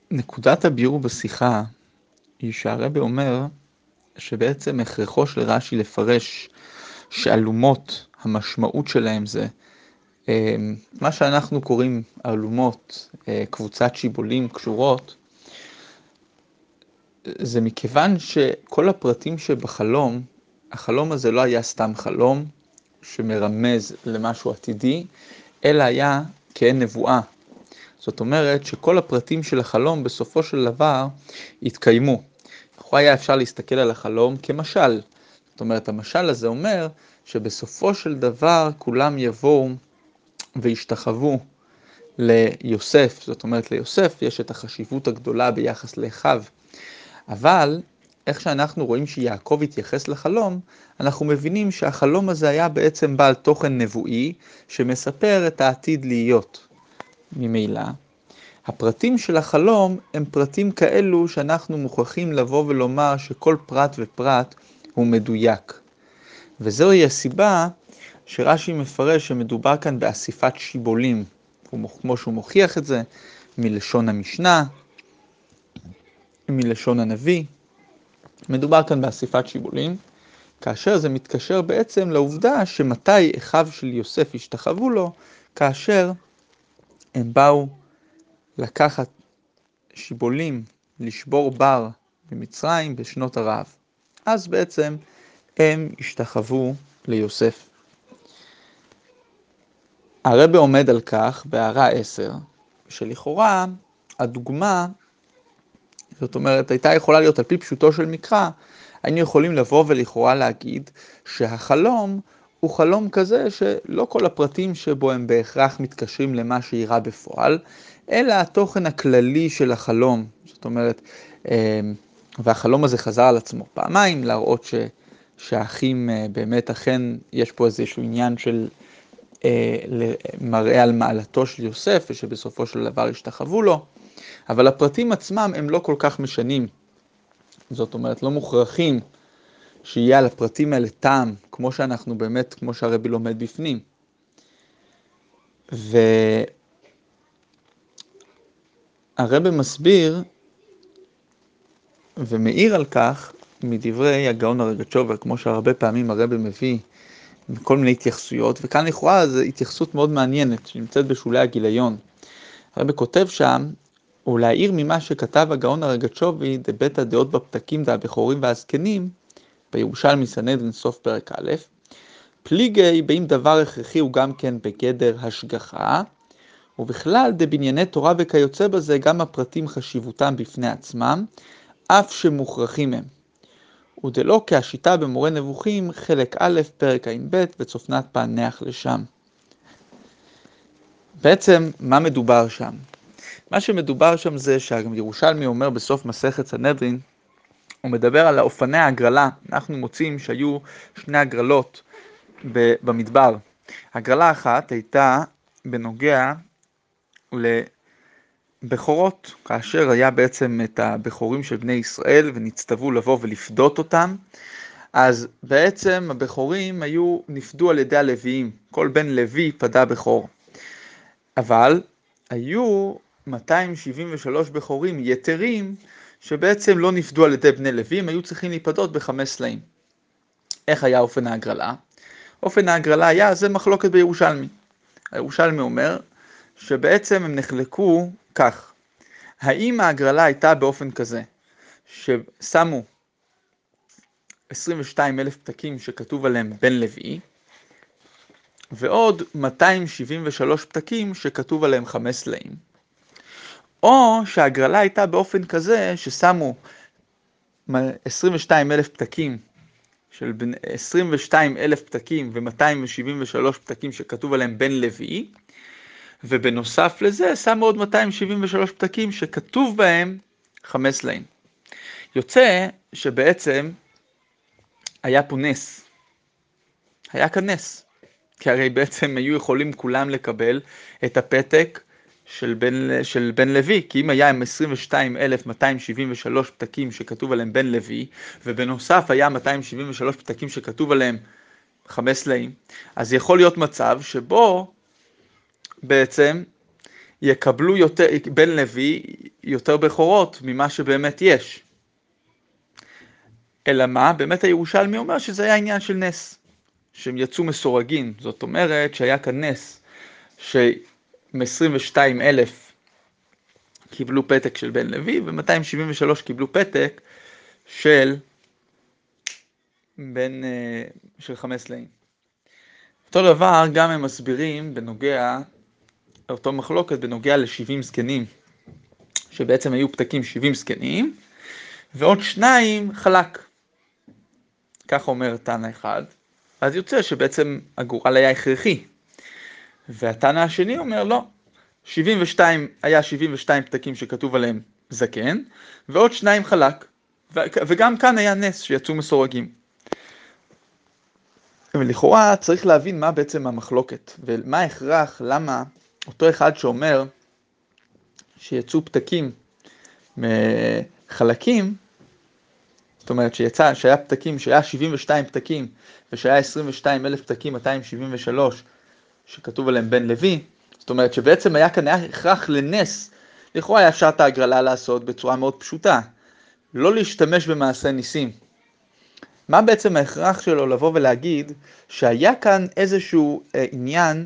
נקודת הביאור בשיחה היא שהרבי אומר שבעצם הכרחו של רש"י לפרש שאלומות, המשמעות שלהם זה מה שאנחנו קוראים אלומות, קבוצת שיבולים קשורות, זה מכיוון שכל הפרטים שבחלום, החלום הזה לא היה סתם חלום שמרמז למשהו עתידי, אלא היה כעין נבואה. זאת אומרת שכל הפרטים של החלום בסופו של דבר התקיימו. היה אפשר להסתכל על החלום כמשל. זאת אומרת, המשל הזה אומר שבסופו של דבר כולם יבואו וישתחוו ליוסף. זאת אומרת, ליוסף יש את החשיבות הגדולה ביחס לאחיו. אבל איך שאנחנו רואים שיעקב התייחס לחלום, אנחנו מבינים שהחלום הזה היה בעצם בעל תוכן נבואי שמספר את העתיד להיות. ממילא, הפרטים של החלום הם פרטים כאלו שאנחנו מוכרחים לבוא ולומר שכל פרט ופרט הוא מדויק. וזוהי הסיבה שרש"י מפרש שמדובר כאן באסיפת שיבולים, כמו שהוא מוכיח את זה מלשון המשנה, מלשון הנביא. מדובר כאן באסיפת שיבולים, כאשר זה מתקשר בעצם לעובדה שמתי אחיו של יוסף השתחוו לו, כאשר הם באו לקחת שיבולים, לשבור בר במצרים בשנות הרעב. אז בעצם הם השתחוו ליוסף. הרבי עומד על כך בהערה 10, שלכאורה הדוגמה, זאת אומרת, הייתה יכולה להיות על פי פשוטו של מקרא, היינו יכולים לבוא ולכאורה להגיד שהחלום הוא חלום כזה שלא כל הפרטים שבו הם בהכרח מתקשרים למה שאירע בפועל, אלא התוכן הכללי של החלום. זאת אומרת, והחלום הזה חזר על עצמו פעמיים, להראות שהאחים באמת אכן יש פה איזשהו עניין של מראה על מעלתו של יוסף, ושבסופו של דבר השתחוו לו, אבל הפרטים עצמם הם לא כל כך משנים. זאת אומרת, לא מוכרחים שיהיה על הפרטים האלה טעם, כמו שאנחנו באמת, כמו שהרבי לומד בפנים. והרבי מסביר ומעיר על כך מדברי הגאון הרגצ'ובר, כמו שהרבה פעמים הרבי מביא כל מיני התייחסויות, וכאן לכאורה זו התייחסות מאוד מעניינת, שנמצאת בשולי הגיליון. הרבי כותב שם, ולהעיר ממה שכתב הגאון הרגצ'ובי, דבית הדעות בפתקים והבכורים והזקנים, בירושלמי סנהדרין סוף פרק א', פליגי באם דבר הכרחי הוא גם כן בגדר השגחה, ובכלל דבנייני תורה וכיוצא בזה גם הפרטים חשיבותם בפני עצמם, אף שמוכרחים הם. ודלא כהשיטה במורה נבוכים, חלק א', פרק ע"ב, וצופנת פענח לשם. בעצם, מה מדובר שם? מה שמדובר שם זה שהירושלמי אומר בסוף מסכת סנהדרין, הוא מדבר על אופני ההגרלה. אנחנו מוצאים שהיו שני הגרלות במדבר. הגרלה אחת הייתה בנוגע לבכורות, כאשר היה בעצם את הבכורים של בני ישראל ונצטוו לבוא ולפדות אותם, אז בעצם הבכורים נפדו על ידי הלוויים, כל בן לוי פדה בכור. אבל היו 273 בכורים יתרים שבעצם לא נפדו על ידי בני לוי, הם היו צריכים להיפדות ב5 סלעים. איך היה אופן ההגרלה? אופן ההגרלה היה, זה מחלוקת בירושלמי. הירושלמי אומר שבעצם הם נחלקו כך. האם ההגרלה הייתה באופן כזה, ששמו 22,000 פתקים שכתוב עליהם בן לוי, ועוד 273 פתקים שכתוב עליהם 5 סלעים. או שההגרלה הייתה באופן כזה ששמו 22,000 פתקים, של 22,000 פתקים ו-273 פתקים שכתוב עליהם בן לוי, ובנוסף לזה שמו עוד 273 פתקים שכתוב בהם 5 סלעים. יוצא שבעצם היה פה נס. היה כאן נס. כי הרי בעצם היו יכולים כולם לקבל את הפתק של בן לוי, כי אם היה עם 22,273 פתקים שכתוב עליהם בן לוי, ובנוסף היה 273 פתקים שכתוב עליהם 5 סלעים, אז יכול להיות מצב שבו בעצם יקבלו יותר, בן לוי יותר בכורות ממה שבאמת יש. אלא מה? באמת הירושלמי אומר שזה היה עניין של נס, שהם יצאו מסורגים. זאת אומרת שהיה כאן נס, ש-22,000 קיבלו פתק של בן לוי, ו-273 קיבלו פתק של של 5 סלעים. אותו דבר גם הם מסבירים בנוגע, אותו מחלוקת בנוגע ל-70 זקנים, שבעצם היו פתקים 70 זקנים, ועוד 2 חלק. כך אומר תנא אחד, אז יוצא שבעצם הגורל היה הכרחי. והתנא השני אומר לא, 72, היה 72 פתקים שכתוב עליהם זקן, ועוד 2 חלק, וגם כאן היה נס שיצאו מסורגים. ולכאורה צריך להבין מה בעצם המחלוקת, ומה ההכרח, למה אותו אחד שאומר שיצאו פתקים מחלקים, זאת אומרת שהיה פתקים, שהיה 72 פתקים, ושהיה 22,000 פתקים, 273, שכתוב עליהם בן לוי, זאת אומרת שבעצם היה כאן הכרח לנס, לכאורה היה אפשר את ההגרלה לעשות בצורה מאוד פשוטה, לא להשתמש במעשה ניסים. מה בעצם ההכרח שלו לבוא ולהגיד שהיה כאן איזשהו עניין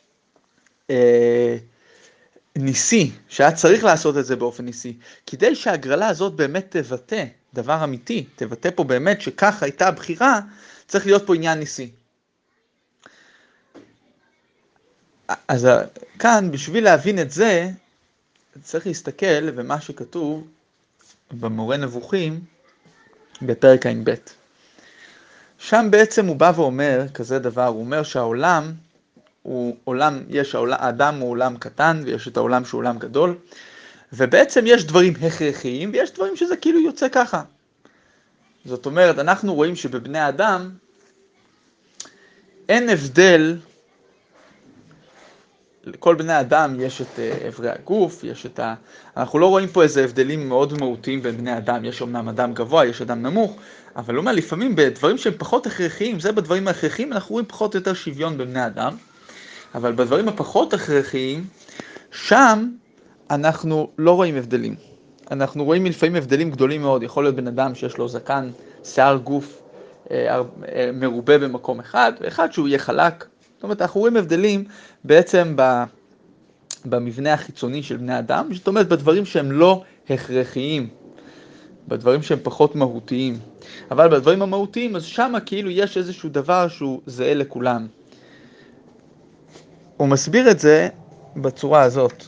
ניסי, שהיה צריך לעשות את זה באופן ניסי, כדי שההגרלה הזאת באמת תבטא דבר אמיתי, תבטא פה באמת שכך הייתה הבחירה, צריך להיות פה עניין ניסי. אז כאן, בשביל להבין את זה, צריך להסתכל במה שכתוב במורה נבוכים בפרק ע"ב. שם בעצם הוא בא ואומר כזה דבר, הוא אומר שהעולם הוא עולם, האדם הוא עולם קטן ויש את העולם שהוא עולם גדול, ובעצם יש דברים הכרחיים ויש דברים שזה כאילו יוצא ככה. זאת אומרת, אנחנו רואים שבבני האדם אין הבדל, לכל בני האדם יש את עברי הגוף, אנחנו לא רואים פה איזה הבדלים מאוד מהותיים בין בני האדם, יש אומנם אדם גבוה, יש אדם נמוך, אבל לא אומר, לפעמים בדברים שהם פחות הכרחיים, זה בדברים ההכרחיים, אנחנו רואים פחות או יותר שוויון בבני האדם, אבל בדברים הפחות הכרחיים, שם אנחנו לא רואים הבדלים. אנחנו רואים לפעמים הבדלים גדולים מאוד, יכול להיות בן אדם שיש לו זקן, שיער גוף מרובה במקום אחד, ואחד שהוא יהיה חלק. זאת אומרת, אנחנו רואים הבדלים בעצם במבנה החיצוני של בני אדם, זאת אומרת, בדברים שהם לא הכרחיים, בדברים שהם פחות מהותיים. אבל בדברים המהותיים, אז שם כאילו יש איזשהו דבר שהוא זהה לכולם. הוא מסביר את זה בצורה הזאת,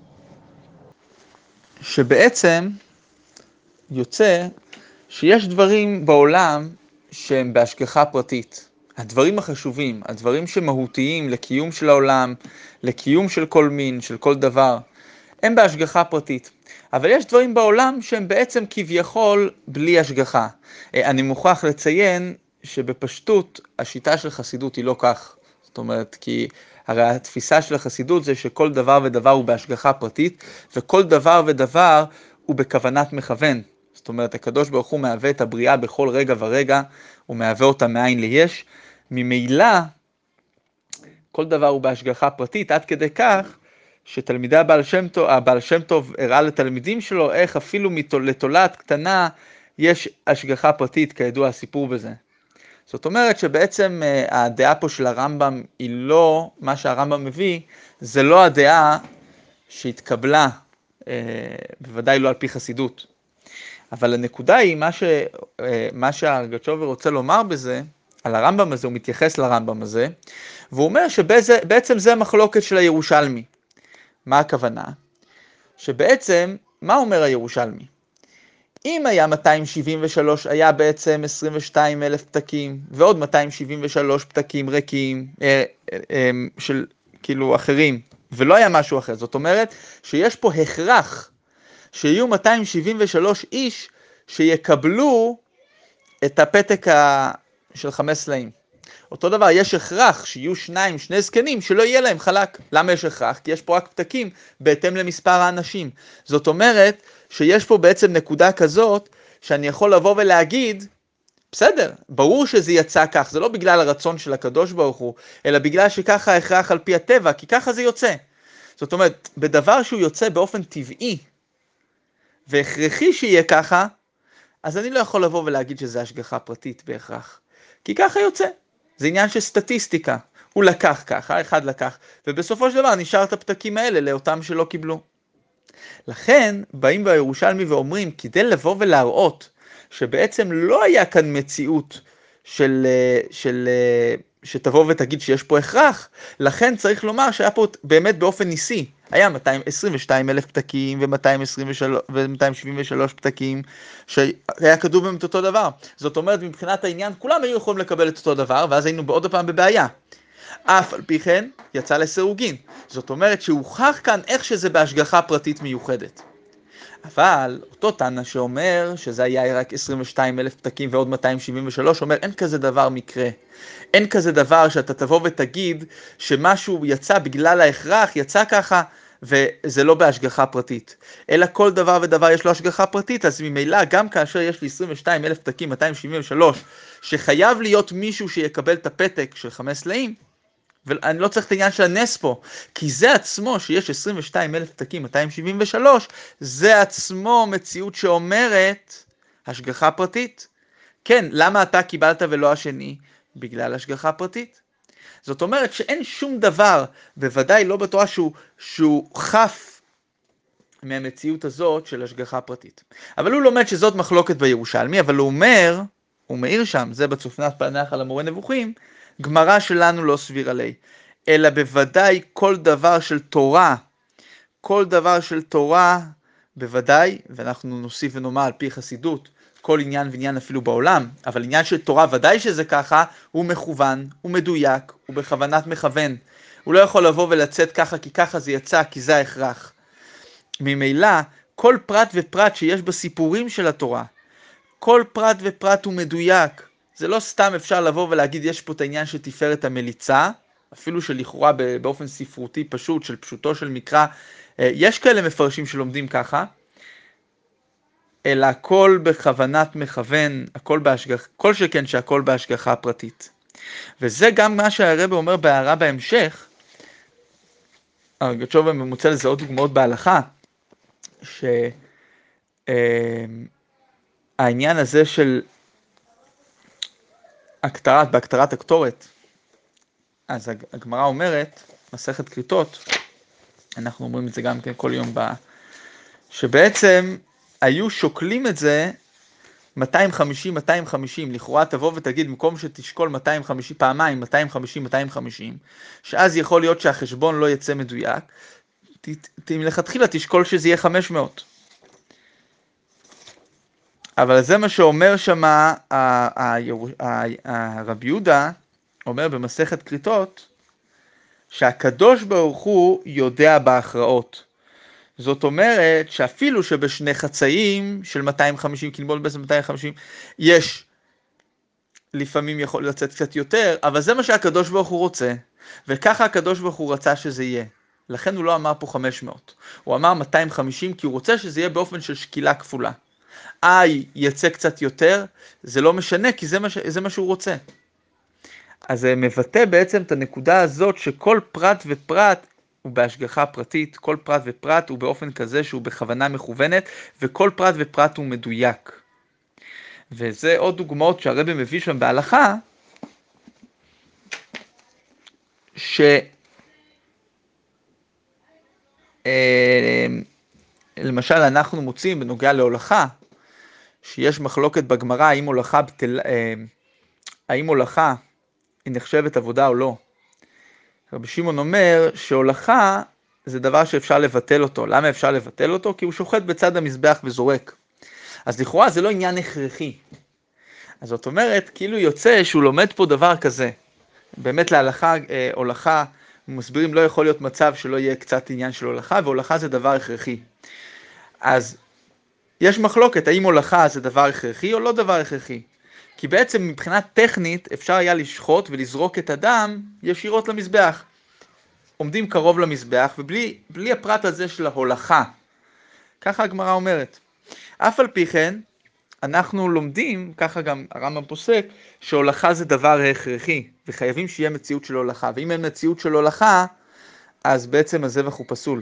שבעצם יוצא שיש דברים בעולם שהם בהשגחה פרטית. הדברים החשובים, הדברים שמהותיים לקיום של העולם, לקיום של כל מין, של כל דבר, הם בהשגחה פרטית. אבל יש דברים בעולם שהם בעצם כביכול בלי השגחה. אני מוכרח לציין שבפשטות השיטה של חסידות היא לא כך. זאת אומרת, כי הרי התפיסה של החסידות זה שכל דבר ודבר הוא בהשגחה פרטית, וכל דבר ודבר הוא בכוונת מכוון. זאת אומרת, הקדוש ברוך הוא מהווה את הבריאה בכל רגע ורגע, הוא מהווה אותה מאין ליש. ממילא, כל דבר הוא בהשגחה פרטית, עד כדי כך שתלמידי הבעל שם טוב הראה לתלמידים שלו איך אפילו לתולעת קטנה יש השגחה פרטית, כידוע הסיפור בזה. זאת אומרת שבעצם הדעה פה של הרמב"ם היא לא, מה שהרמב"ם מביא, זה לא הדעה שהתקבלה, בוודאי לא על פי חסידות. אבל הנקודה היא, מה שהרגצ'ובר רוצה לומר בזה, על הרמב"ם הזה, הוא מתייחס לרמב"ם הזה, והוא אומר שבעצם זה המחלוקת של הירושלמי. מה הכוונה? שבעצם, מה אומר הירושלמי? אם היה 273, היה בעצם 22,000 פתקים, ועוד 273 פתקים ריקים, של כאילו אחרים, ולא היה משהו אחר. זאת אומרת שיש פה הכרח שיהיו 273 איש שיקבלו את הפתק של 5 סלעים. אותו דבר, יש הכרח שיהיו שני זקנים שלא יהיה להם חלק. למה יש הכרח? כי יש פה רק פתקים בהתאם למספר האנשים. זאת אומרת שיש פה בעצם נקודה כזאת שאני יכול לבוא ולהגיד, בסדר, ברור שזה יצא כך, זה לא בגלל הרצון של הקדוש ברוך הוא, אלא בגלל שככה ההכרח על פי הטבע, כי ככה זה יוצא. זאת אומרת, בדבר שהוא יוצא באופן טבעי, והכרחי שיהיה ככה, אז אני לא יכול לבוא ולהגיד שזה השגחה פרטית בהכרח. כי ככה יוצא. זה עניין של סטטיסטיקה. הוא לקח ככה, אחד לקח, ובסופו של דבר נשאר את הפתקים האלה לאותם שלא קיבלו. לכן באים בירושלמי ואומרים, כדי לבוא ולהראות שבעצם לא היה כאן מציאות שתבוא ותגיד שיש פה הכרח, לכן צריך לומר שהיה פה באמת באופן ניסי, היה 222,000 פתקים ו-273 פתקים שהיה כתוב בהם את אותו דבר. זאת אומרת, מבחינת העניין, כולם היו יכולים לקבל את אותו דבר, ואז היינו בעוד פעם בבעיה. אף על פי כן, יצא לסירוגין. זאת אומרת שהוכח כאן איך שזה בהשגחה פרטית מיוחדת. אבל אותו תנא שאומר שזה היה רק 22,000 פתקים ועוד 273, אומר אין כזה דבר מקרה. אין כזה דבר שאתה תבוא ותגיד שמשהו יצא בגלל ההכרח, יצא ככה, וזה לא בהשגחה פרטית. אלא כל דבר ודבר יש לו השגחה פרטית, אז ממילא גם כאשר יש לי 22,000 פתקים, 273, שחייב להיות מישהו שיקבל את הפתק של 5 סלעים, ואני לא צריך את העניין של הנס פה, כי זה עצמו שיש 22,000 פתקים, 273, זה עצמו מציאות שאומרת השגחה פרטית. כן, למה אתה קיבלת ולא השני? בגלל השגחה פרטית. זאת אומרת שאין שום דבר, בוודאי לא בתורה שהוא חף מהמציאות הזאת של השגחה פרטית. אבל הוא לומד שזאת מחלוקת בירושלמי, אבל הוא מעיר שם, זה בצופנת פענח על המורה נבוכים, גמרא שלנו לא סביר עלי, אלא בוודאי כל דבר של תורה, בוודאי, ואנחנו נוסיף ונאמר על פי חסידות, כל עניין ועניין אפילו בעולם, אבל עניין של תורה ודאי שזה ככה, הוא מכוון, הוא מדויק, הוא בכוונת מכוון. הוא לא יכול לבוא ולצאת ככה, כי ככה זה יצא, כי זה ההכרח. ממילא, כל פרט ופרט שיש בסיפורים של התורה, כל פרט ופרט הוא מדויק. זה לא סתם אפשר לבוא ולהגיד, יש פה את העניין של תפארת המליצה, אפילו שלכאורה באופן ספרותי פשוט, של פשוטו של מקרא, יש כאלה מפרשים שלומדים ככה, אלא הכל בכוונת מכוון, כל שכן שהכל בהשגחה פרטית. וזה גם מה שהרבא אומר בהערה בהמשך, הגצ'ובה ממוצא לזה עוד דוגמאות בהלכה, שהעניין הזה של בהקטרת הקטורת, אז הגמרא אומרת, מסכת כריתות, אנחנו אומרים את זה גם כן כל יום שבעצם היו שוקלים את זה 250, לכאורה תבוא ותגיד, במקום שתשקול 250 פעמיים, 250, שאז יכול להיות שהחשבון לא יצא מדויק, מלכתחילה תשקול שזה יהיה 500. אבל זה מה שאומר שמה, הרב יהודה אומר במסכת כריתות, שהקדוש ברוך הוא יודע בהכרעות. זאת אומרת שאפילו שבשני חצאים של 250, כלמול בעצם 250, יש לפעמים יכול לצאת קצת יותר, אבל זה מה שהקדוש ברוך הוא רוצה, וככה הקדוש ברוך הוא רצה שזה יהיה. לכן הוא לא אמר פה 500, הוא אמר 250 כי הוא רוצה שזה יהיה באופן של שקילה כפולה. יצא קצת יותר, זה לא משנה כי זה מה שהוא רוצה. אז זה מבטא בעצם את הנקודה הזאת שכל פרט ופרט הוא בהשגחה פרטית, כל פרט ופרט הוא באופן כזה שהוא בכוונה מכוונת, וכל פרט ופרט הוא מדויק. וזה עוד דוגמאות שהרבא מביא שם בהלכה, למשל אנחנו מוצאים בנוגע להולכה, שיש מחלוקת בגמרא האם הולכה היא נחשבת עבודה או לא. רבי שמעון אומר שהולכה זה דבר שאפשר לבטל אותו. למה אפשר לבטל אותו? כי הוא שוחט בצד המזבח וזורק. אז לכאורה זה לא עניין הכרחי. אז זאת אומרת, כאילו יוצא שהוא לומד פה דבר כזה. באמת להלכה, הולכה, מסבירים לא יכול להיות מצב שלא יהיה קצת עניין של הולכה, והולכה זה דבר הכרחי. אז יש מחלוקת, האם הולכה זה דבר הכרחי או לא דבר הכרחי. כי בעצם מבחינה טכנית אפשר היה לשחוט ולזרוק את הדם ישירות למזבח. עומדים קרוב למזבח ובלי הפרט הזה של ההולכה. ככה הגמרא אומרת. אף על פי כן, אנחנו לומדים, ככה גם הרמב"ם פוסק, שהולכה זה דבר הכרחי, וחייבים שיהיה מציאות של הולכה. ואם אין מציאות של הולכה, אז בעצם הזבח הוא פסול.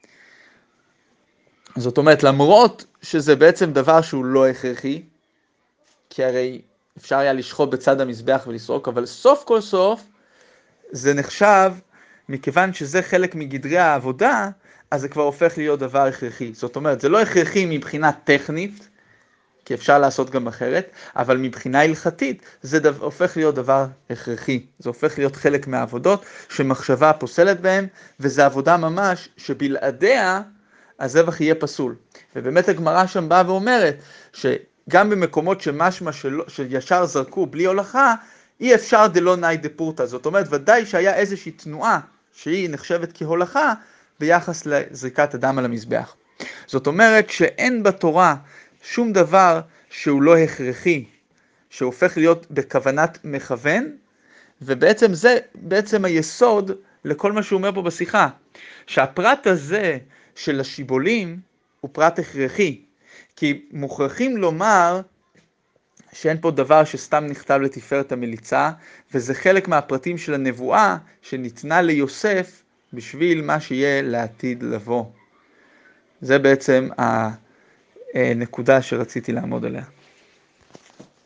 זאת אומרת, למרות שזה בעצם דבר שהוא לא הכרחי, כי הרי אפשר היה לשחוט בצד המזבח ולסרוק, אבל סוף כל סוף זה נחשב, מכיוון שזה חלק מגדרי העבודה, אז זה כבר הופך להיות דבר הכרחי. זאת אומרת, זה לא הכרחי מבחינה טכנית, כי אפשר לעשות גם אחרת, אבל מבחינה הלכתית זה הופך להיות דבר הכרחי. זה הופך להיות חלק מהעבודות שמחשבה פוסלת בהם, וזה עבודה ממש שבלעדיה הזבח יהיה פסול. ובאמת הגמרא שם באה ואומרת שגם במקומות שמשמע שישר זרקו בלי הולכה, אי אפשר דלא נאי דפורתא. זאת אומרת, ודאי שהיה איזושהי תנועה שהיא נחשבת כהולכה ביחס לזריקת הדם על המזבח. זאת אומרת שאין בתורה שום דבר שהוא לא הכרחי, שהופך להיות בכוונת מכוון, ובעצם זה בעצם היסוד לכל מה שהוא אומר פה בשיחה, שהפרט הזה של השיבולים הוא פרט הכרחי, כי מוכרחים לומר שאין פה דבר שסתם נכתב לתפארת המליצה, וזה חלק מהפרטים של הנבואה שניתנה ליוסף בשביל מה שיהיה לעתיד לבוא. זה בעצם הנקודה שרציתי לעמוד עליה.